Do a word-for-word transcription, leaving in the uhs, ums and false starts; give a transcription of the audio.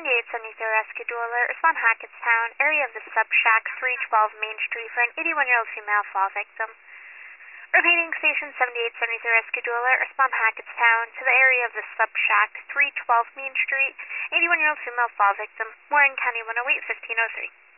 seventy-eight seventy-three rescue dueler, respond Hackettstown, area of the Sub Shack, three twelve Main Street for an eighty-one-year-old female fall victim. Repeating, station seventy-eight seventy-three rescue dueler, respond Hackettstown to the area of the Sub Shack, three twelve Main Street, eighty-one-year-old female fall victim, Warren County one oh eight fifteen oh three.